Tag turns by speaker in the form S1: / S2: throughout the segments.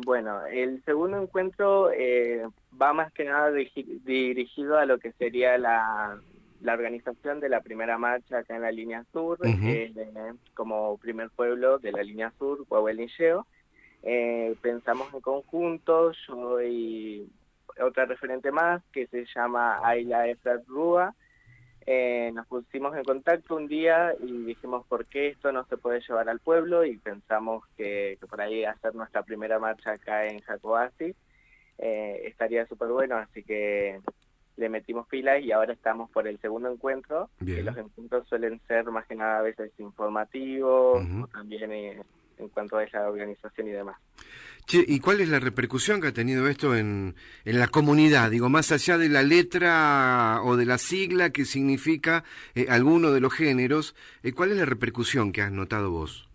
S1: Bueno, el segundo encuentro va más que nada dirigido a lo que sería la organización de la primera marcha acá en la línea sur,
S2: Ujú.
S1: como primer pueblo de la línea sur, Guahuel-Licheo. Pensamos en conjunto, yo y otra referente más que se llama Ayla Efrat Rúa. Nos pusimos en contacto un día y dijimos por qué esto no se puede llevar al pueblo, y pensamos que por ahí hacer nuestra primera marcha acá en Jacobasi estaría súper bueno, así que le metimos pilas y ahora estamos por el segundo encuentro, que los
S2: Bien.
S1: encuentros suelen ser más que nada a veces informativos o
S2: Ujú.
S1: también en cuanto a esa organización y demás.
S2: Che, ¿y cuál es la repercusión que ha tenido esto en la comunidad? Digo, más allá de la letra o de la sigla que significa alguno de los géneros, ¿cuál es la repercusión que has notado vos?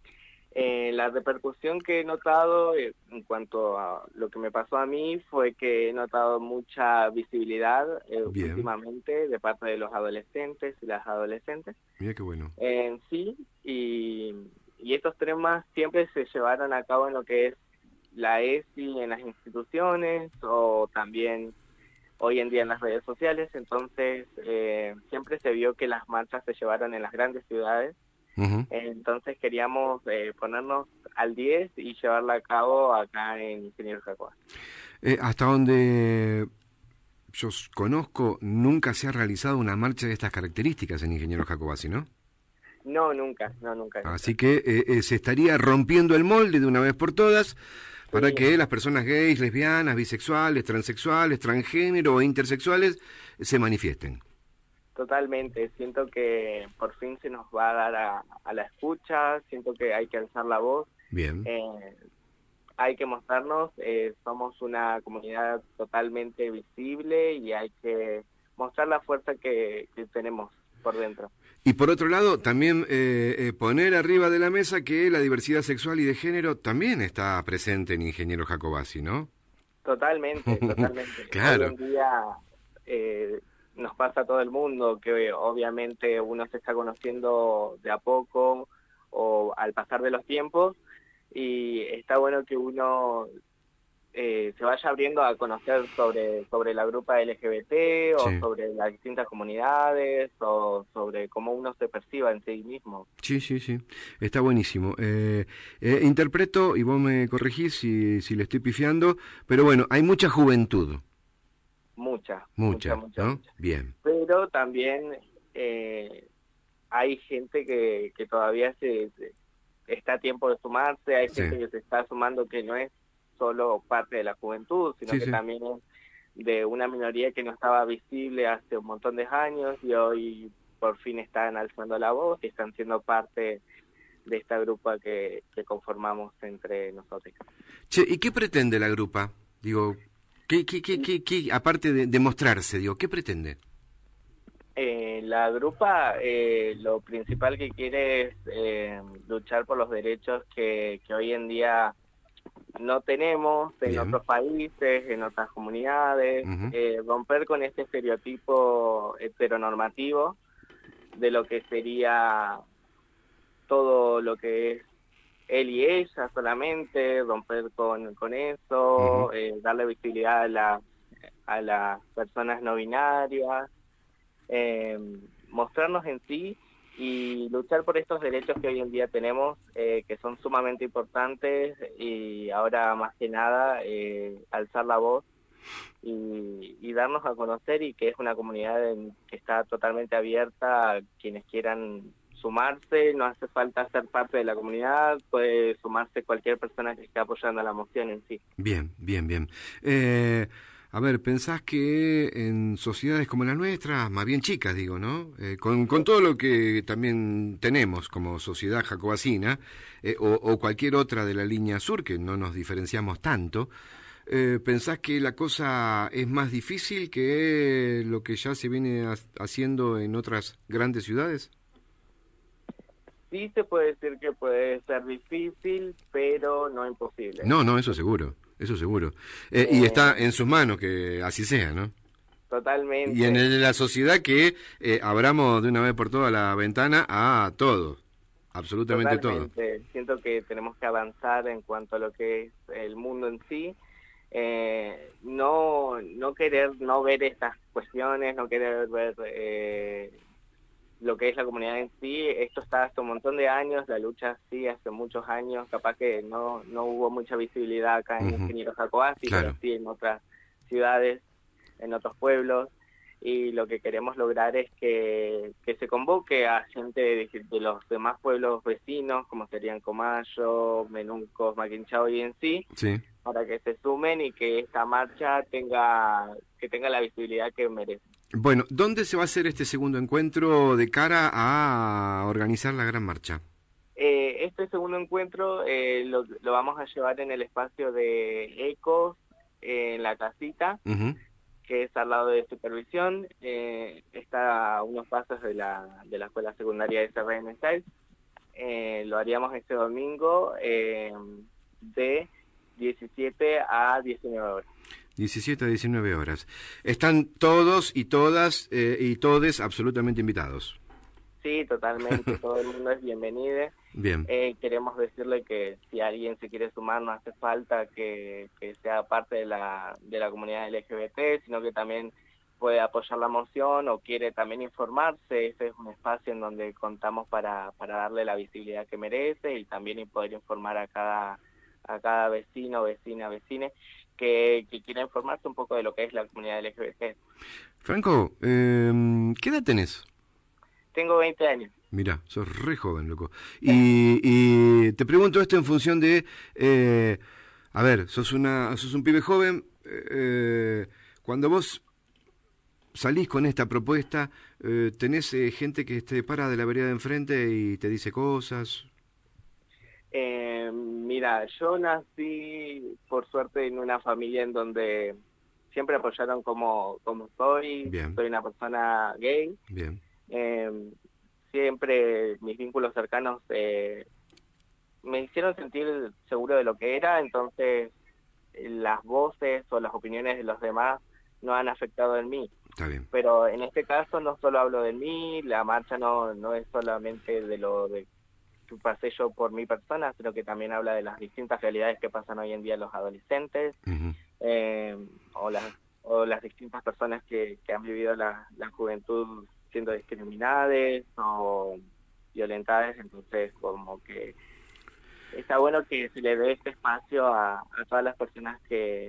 S1: La repercusión que he notado en cuanto a lo que me pasó a mí fue que he notado mucha visibilidad
S2: Bien,
S1: últimamente de parte de los adolescentes y las adolescentes
S2: mira qué bueno.
S1: en sí, y estos temas siempre se llevaron a cabo en lo que es la ESI en las instituciones o también hoy en día en las redes sociales. Entonces siempre se vio que las marchas se llevaron en las grandes ciudades.
S2: Ujú.
S1: Entonces queríamos ponernos al 10 y llevarla a cabo acá en Ingeniero Jacob.
S2: Hasta donde conozco, nunca se ha realizado una marcha de estas características en Ingeniero Jacobasi, ¿no?
S1: No, nunca, no, nunca,
S2: Así
S1: nunca.
S2: que se estaría rompiendo el molde de una vez por todas para
S1: Sí,
S2: que las personas gays, lesbianas, bisexuales, transexuales, transgénero o intersexuales se manifiesten.
S1: totalmente. Siento que por fin se nos va a dar a la escucha, siento que hay que alzar la voz,
S2: Bien.
S1: eh, hay que mostrarnos, somos una comunidad totalmente visible y hay que mostrar la fuerza que tenemos por dentro.
S2: Y por otro lado, también poner arriba de la mesa que la diversidad sexual y de género también está presente en Ingeniero Jacobasi, ¿no?
S1: Totalmente, totalmente. Hoy
S2: Claro.
S1: en día nos pasa a todo el mundo que obviamente uno se está conociendo de a poco o al pasar de los tiempos, y está bueno que uno se vaya abriendo a conocer sobre la grupa LGBT o
S2: Sí.
S1: sobre las distintas comunidades o sobre cómo uno se perciba en sí mismo.
S2: Sí, sí, sí, está buenísimo. Interpreto, y vos me corregís si le estoy pifiando, pero bueno, hay mucha juventud,
S1: Mucha, mucha,
S2: mucha,
S1: mucha,
S2: ¿no?
S1: mucha.
S2: Bien.
S1: Pero también hay gente que todavía está a tiempo de sumarse, hay
S2: Sí,
S1: gente que se está sumando que no es solo parte de la juventud, sino
S2: sí,
S1: que
S2: sí.
S1: también es de una minoría que no estaba visible hace un montón de años y hoy por fin están alzando la voz y están siendo parte de esta grupa que conformamos entre nosotros.
S2: Che, ¿y qué pretende la grupa? Digo, aparte de mostrarse, digo, ¿qué pretende?
S1: La grupa lo principal que quiere es luchar por los derechos que hoy en día no tenemos en
S2: Bien.
S1: otros países, en otras comunidades,
S2: Ujú.
S1: romper con este estereotipo heteronormativo de lo que sería todo lo que es él y ella solamente, romper con
S2: Ujú.
S1: eso, darle visibilidad a las personas no binarias, eh, mostrarnos en sí y luchar por estos derechos que hoy en día tenemos, que son sumamente importantes, y ahora más que nada alzar la voz y darnos a conocer, y que es una comunidad que está totalmente abierta a quienes quieran sumarse. No hace falta ser parte de la comunidad, puede sumarse cualquier persona que esté apoyando la moción en sí.
S2: Bien, bien, bien. Eh, a ver, pensás que en sociedades como la nuestra, más bien chicas, digo, ¿no? Con todo lo que también tenemos como sociedad jacobacina, o cualquier otra de la línea sur, que no nos diferenciamos tanto, ¿pensás que la cosa es más difícil que lo que ya se viene haciendo en otras grandes ciudades?
S1: Sí se puede decir que puede ser difícil, pero no imposible.
S2: No, no, eso seguro, eso seguro. Y está
S1: Eh,
S2: en sus manos que así sea, ¿no? Y en
S1: Totalmente.
S2: la sociedad que abramos de una vez por todas la ventana a todos, absolutamente todo.
S1: Totalmente. Siento que tenemos que avanzar en cuanto a lo que es el mundo en sí. No querer no ver estas cuestiones, no querer ver lo que es la comunidad en sí. Esto está hace un montón de años, la lucha sí hace muchos años, capaz que no hubo mucha visibilidad acá en
S2: Ujú,
S1: Ingeniero Jacoasi, pero
S2: claro.
S1: sí en otras ciudades, en otros pueblos, y lo que queremos lograr es que se convoque a gente de los demás pueblos vecinos, como serían Comayo, Menucos, Maquinchao y en sí,
S2: Sí.
S1: para que se sumen y que esta marcha tenga la visibilidad que merece.
S2: Bueno, ¿dónde se va a hacer este segundo encuentro de cara a organizar la gran marcha?
S1: Este segundo encuentro lo vamos a llevar en el espacio de Ecos, en la casita,
S2: Ujú.
S1: que es al lado de supervisión. Está a unos pasos de la escuela secundaria de SRN Styles. Lo haríamos este domingo de 17 a 19 horas.
S2: 17 a 19 horas. Están todos y todas y todes absolutamente invitados.
S1: Sí, totalmente, todo el mundo es bienvenido.
S2: Bien,
S1: Queremos decirle que si alguien se quiere sumar, no hace falta que sea parte de la comunidad LGBT, sino que también puede apoyar la moción o quiere también informarse. Ese es un espacio en donde contamos para darle la visibilidad que merece y también poder informar a cada vecino, vecina, vecine que quiera informarse un poco de lo que es la comunidad LGBT.
S2: Franco, ¿qué edad tenés?
S1: Tengo 20 años.
S2: Mira, sos re joven, loco. Y te pregunto esto en función de, a ver, sos un pibe joven. Cuando vos salís con esta propuesta, tenés gente que te para de la vereda de enfrente y te dice cosas.
S1: Mira, yo nací por suerte en una familia en donde siempre apoyaron como
S2: Bien,
S1: soy una persona gay.
S2: bien,
S1: Eh, Siempre mis vínculos cercanos me hicieron sentir seguro de lo que era, entonces las voces o las opiniones de los demás no han afectado en mí.
S2: está bien.
S1: Pero en este caso no solo hablo de mí, la marcha no es solamente de lo de que pasé yo por mi persona, sino que también habla de las distintas realidades que pasan hoy en día los adolescentes,
S2: Ujú.
S1: eh, o las distintas personas que han vivido la juventud siendo discriminadas o violentadas. Entonces como que está bueno que se le dé este espacio a todas las personas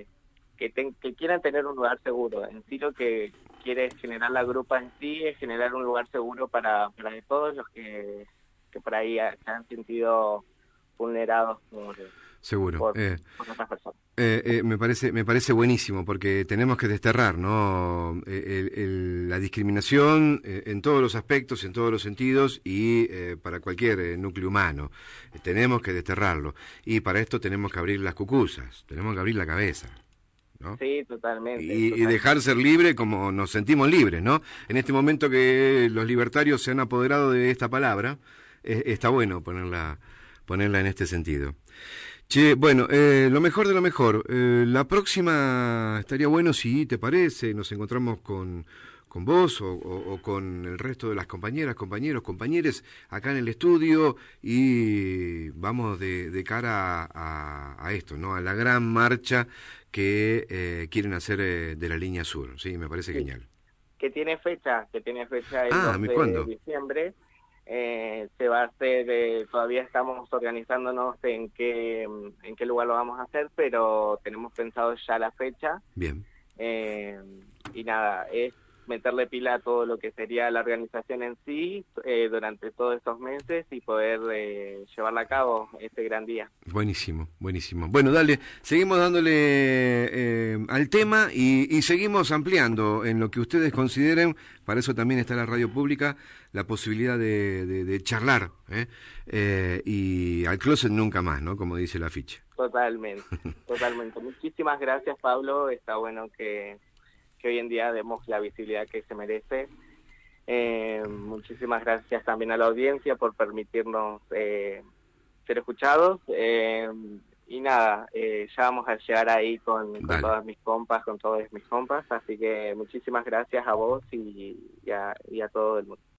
S1: que quieran tener un lugar seguro. En sí lo que quiere generar la grupa en sí es generar un lugar seguro para todos los que por ahí se han sentido vulnerados
S2: Seguro.
S1: por otras personas.
S2: Me parece buenísimo porque tenemos que desterrar, ¿no? La discriminación en todos los aspectos, en todos los sentidos y para cualquier núcleo humano. Tenemos que desterrarlo. Y para esto tenemos que abrir las cucusas, tenemos que abrir la cabeza, ¿no?
S1: Sí, totalmente,
S2: Y
S1: totalmente.
S2: dejar ser libre como nos sentimos libres, ¿no? En este momento que los libertarios se han apoderado de esta palabra, está bueno ponerla en este sentido. Che, bueno, lo mejor de lo mejor. La próxima estaría bueno si te parece, nos encontramos con vos o con el resto de las compañeras, compañeros, compañeres acá en el estudio y vamos de cara a esto, ¿no? A la gran marcha que quieren hacer de la línea sur, sí, me parece
S1: Sí,
S2: genial.
S1: que tiene fecha el
S2: Ah,
S1: 2 de
S2: ¿cuándo?
S1: diciembre. Se va a hacer, todavía estamos organizándonos en qué lugar lo vamos a hacer, pero tenemos pensado ya la fecha.
S2: Bien.
S1: eh, y nada, es meterle pila a todo lo que sería la organización en sí durante todos estos meses y poder llevarla a cabo ese gran día.
S2: Buenísimo, buenísimo. Bueno, dale, seguimos dándole al tema y seguimos ampliando en lo que ustedes consideren. Para eso también está la radio pública, la posibilidad de charlar. Y al closet nunca más, ¿no? Como dice la ficha.
S1: Totalmente, totalmente. Muchísimas gracias, Pablo. Está bueno que hoy en día demos la visibilidad que se merece. Muchísimas gracias también a la audiencia por permitirnos ser escuchados. Y nada, ya vamos a llegar ahí con
S2: Dale.
S1: todas mis compas, con todos mis compas. Así que muchísimas gracias a vos y a todo el mundo.